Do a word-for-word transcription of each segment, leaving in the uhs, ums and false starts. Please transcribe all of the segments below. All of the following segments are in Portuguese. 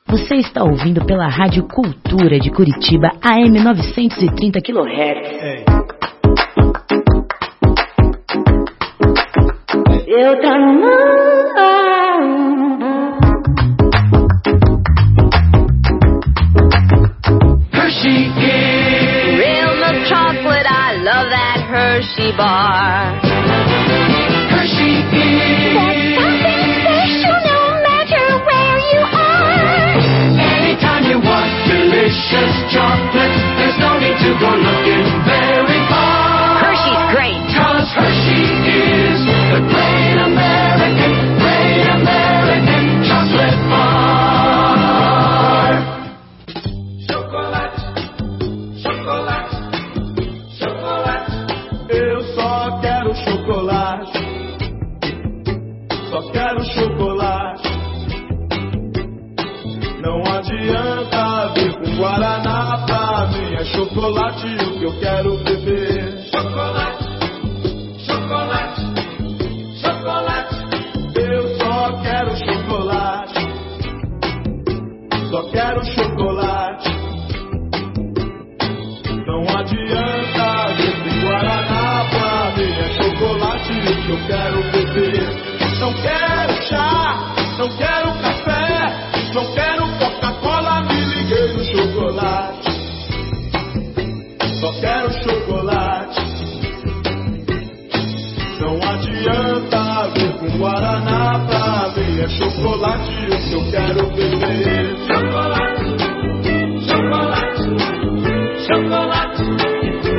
Você está ouvindo pela Rádio Cultura de Curitiba, A M novecentos e trinta quilohertz. Hey. Eu tô no mundo. Hershey is real milk chocolate. I love that Hershey bar. Hershey is that's something special, no matter where you are. Anytime you want delicious chocolate, there's no need to go looking very far. Hershey's great, 'cause Hershey is the great American, great American chocolate bar. Chocolate, chocolate, chocolate. Eu só quero chocolate. Só quero chocolate. Não adianta vir com guaraná pra mim. É chocolate o que eu quero beber. Chocolate, chocolate, chocolate. Eu só quero chocolate. Só quero chocolate. Não adianta vir com guaraná pra mim. É chocolate o que eu quero beber. Não quero chá, não quero café, não quero Coca-Cola, me liguei no chocolate. Só quero chocolate. Não adianta vir com guaraná pra mim. É chocolate o que eu quero beber. Chocolate, chocolate, chocolate.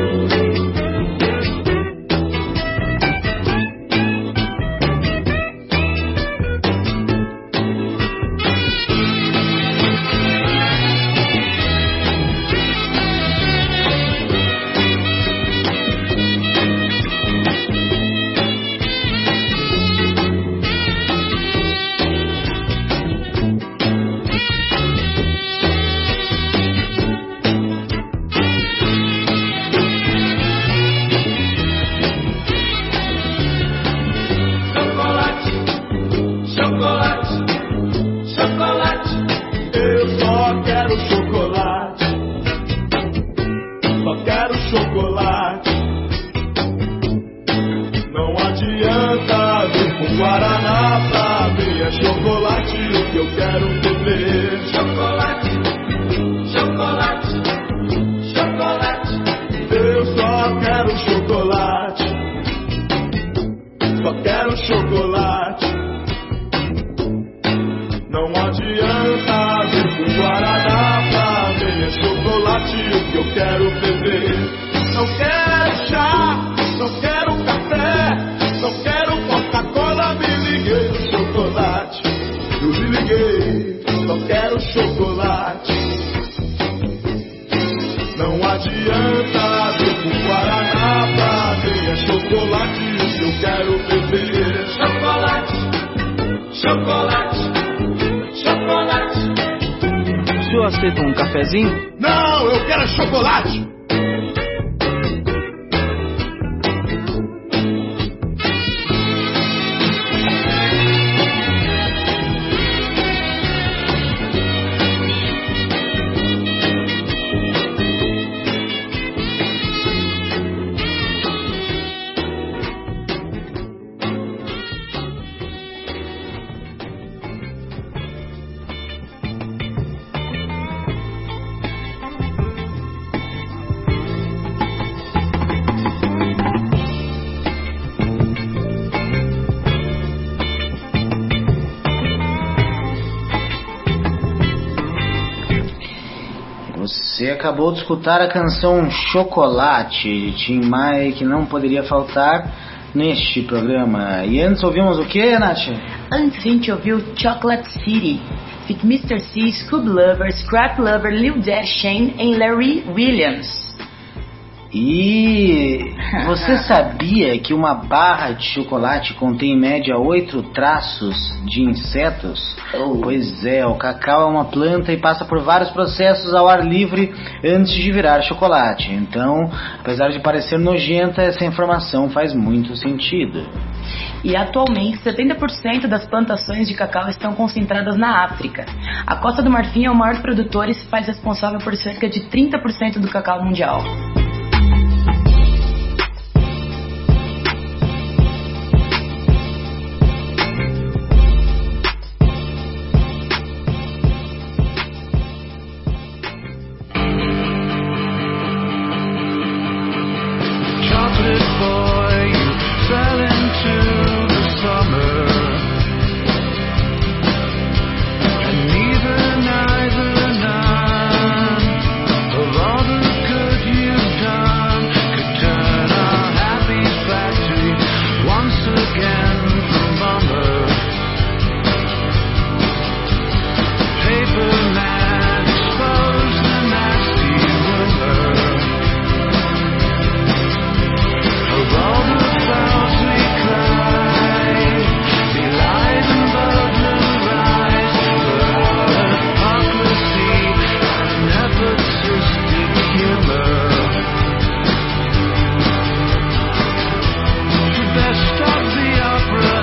Aceita um cafezinho? Não, eu quero chocolate! Você acabou de escutar a canção Chocolate de Tim Maia, que não poderia faltar neste programa. E antes ouvimos o que, Nath? Antes a gente ouviu Chocolate City, feat. mister C, Scoob Lover, Scrap Lover, Lil Daddy Shane e Larry Williams. E você sabia que uma barra de chocolate contém em média oito traços de insetos? Oh. Pois é, o cacau é uma planta e passa por vários processos ao ar livre antes de virar chocolate. Então, apesar de parecer nojenta, essa informação faz muito sentido. E atualmente setenta por cento das plantações de cacau estão concentradas na África. A Costa do Marfim é o maior produtor e se faz responsável por cerca de trinta por cento do cacau mundial. Best of the opera.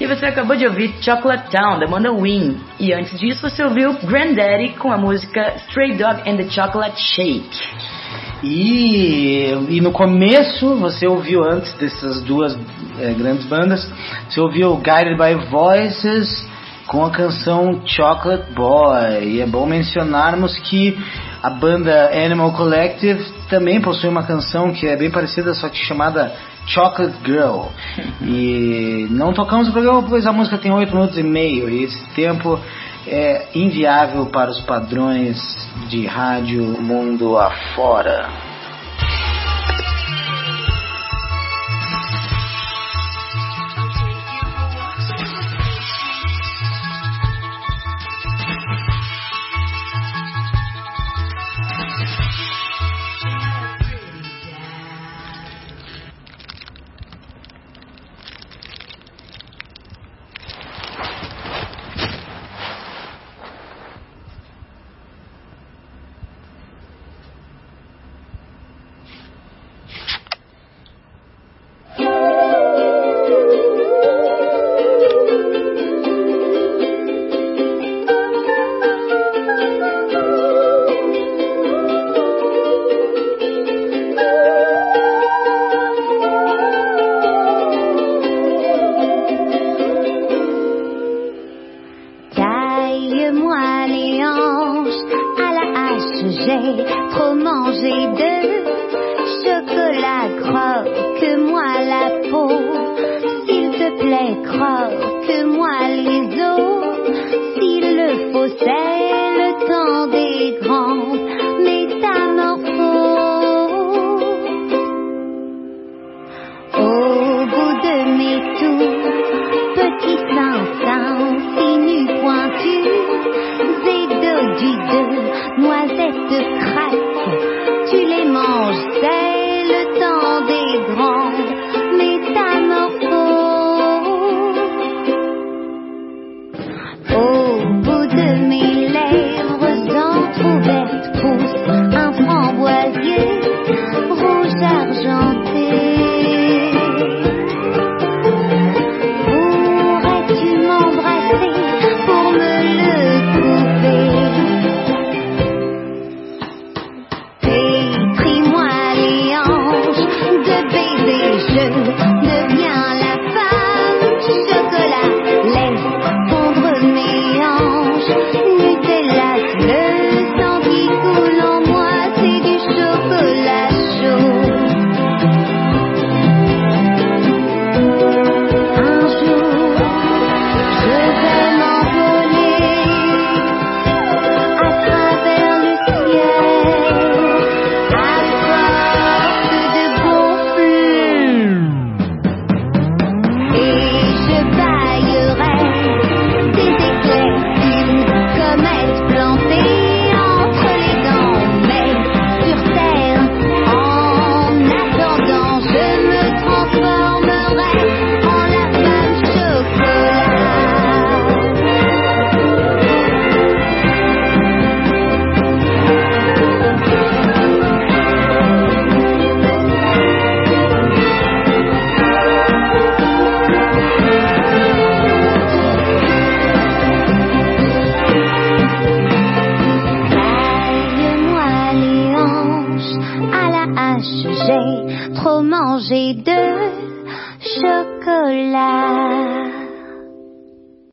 E você acabou de ouvir Chocolate Town, da banda Wing. E antes disso você ouviu Granddaddy com a música Stray Dog and the Chocolate Shake. E, e no começo você ouviu, antes dessas duas é, grandes bandas, você ouviu Guided by Voices com a canção Chocolate Boy. E é bom mencionarmos que a banda Animal Collective também possui uma canção que é bem parecida, só que chamada Chocolate Girl. E não tocamos o programa pois a música tem oito minutos e meio e esse tempo é inviável para os padrões de rádio mundo afora. Trop mangé de chocolat, croque-moi la peau. S'il te plaît, croque-moi les os.